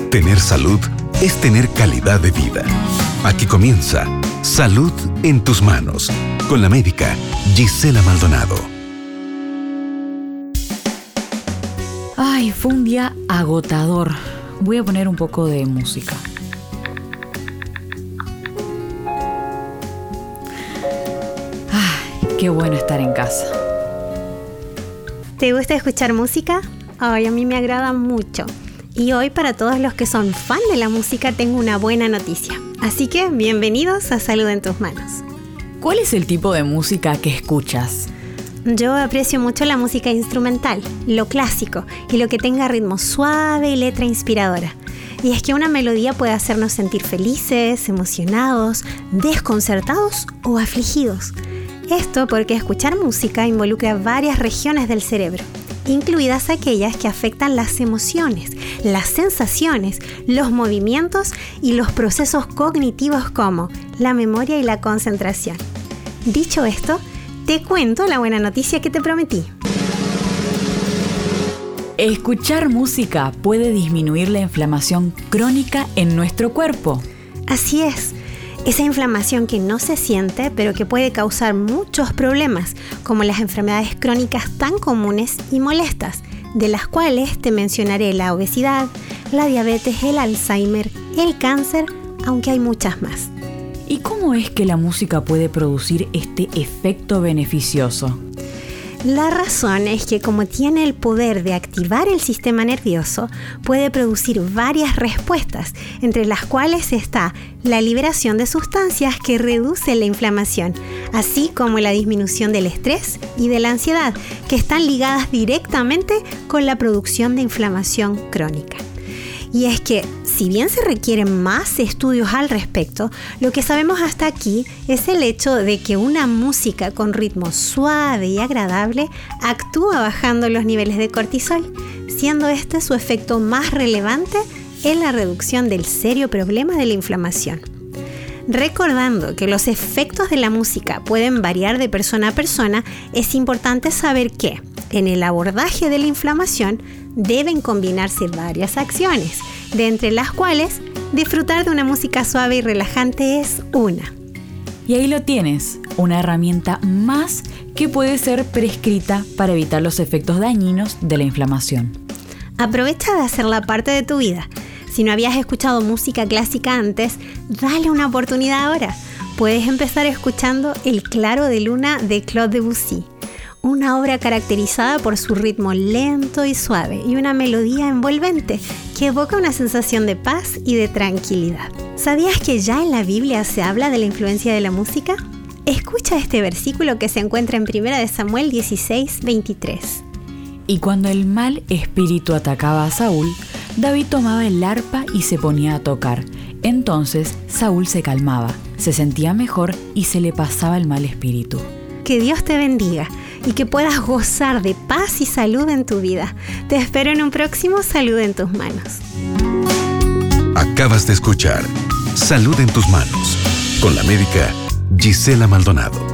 Tener salud es tener calidad de vida. Aquí comienza Salud en tus manos, con la médica Gisela Maldonado. Ay, fue un día agotador. Voy a poner un poco de música. Ay, qué bueno estar en casa. ¿Te gusta escuchar música? Ay, a mí me agrada mucho. Y hoy, para todos los que son fan de la música, tengo una buena noticia. Así que, bienvenidos a Salud en tus manos. ¿Cuál es el tipo de música que escuchas? Yo aprecio mucho la música instrumental, lo clásico y lo que tenga ritmo suave y letra inspiradora. Y es que una melodía puede hacernos sentir felices, emocionados, desconcertados o afligidos. Esto porque escuchar música involucra varias regiones del cerebro, incluidas aquellas que afectan las emociones, las sensaciones, los movimientos y los procesos cognitivos como la memoria y la concentración. Dicho esto, te cuento la buena noticia que te prometí. Escuchar música puede disminuir la inflamación crónica en nuestro cuerpo. Así es. Esa inflamación que no se siente, pero que puede causar muchos problemas, como las enfermedades crónicas tan comunes y molestas, de las cuales te mencionaré la obesidad, la diabetes, el Alzheimer, el cáncer, aunque hay muchas más. ¿Y cómo es que la música puede producir este efecto beneficioso? La razón es que como tiene el poder de activar el sistema nervioso, puede producir varias respuestas, entre las cuales está la liberación de sustancias que reducen la inflamación, así como la disminución del estrés y de la ansiedad, que están ligadas directamente con la producción de inflamación crónica. Y es que, si bien se requieren más estudios al respecto, lo que sabemos hasta aquí es el hecho de que una música con ritmo suave y agradable actúa bajando los niveles de cortisol, siendo este su efecto más relevante en la reducción del serio problema de la inflamación. Recordando que los efectos de la música pueden variar de persona a persona, es importante saber que, en el abordaje de la inflamación, deben combinarse varias acciones, de entre las cuales disfrutar de una música suave y relajante es una. Y ahí lo tienes, una herramienta más que puede ser prescrita para evitar los efectos dañinos de la inflamación. Aprovecha de hacerla parte de tu vida. Si no habías escuchado música clásica antes, dale una oportunidad ahora. Puedes empezar escuchando El Claro de Luna de Claude Debussy, una obra caracterizada por su ritmo lento y suave y una melodía envolvente que evoca una sensación de paz y de tranquilidad. ¿Sabías que ya en la Biblia se habla de la influencia de la música? Escucha este versículo que se encuentra en 1 Samuel 16:23. Y cuando el mal espíritu atacaba a Saúl, David tomaba el arpa y se ponía a tocar. Entonces Saúl se calmaba, se sentía mejor y se le pasaba el mal espíritu. Que Dios te bendiga y que puedas gozar de paz y salud en tu vida. Te espero en un próximo Salud en tus manos. Acabas de escuchar Salud en tus manos, con la médica Gisela Maldonado.